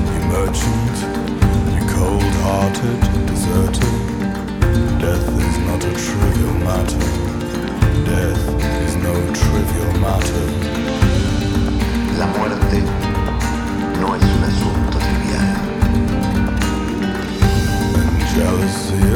you merchant, you cold-hearted deserter. Death is not a trivial matter. Death is no trivial matter. La muerte no es un asunto trivial. And jealousy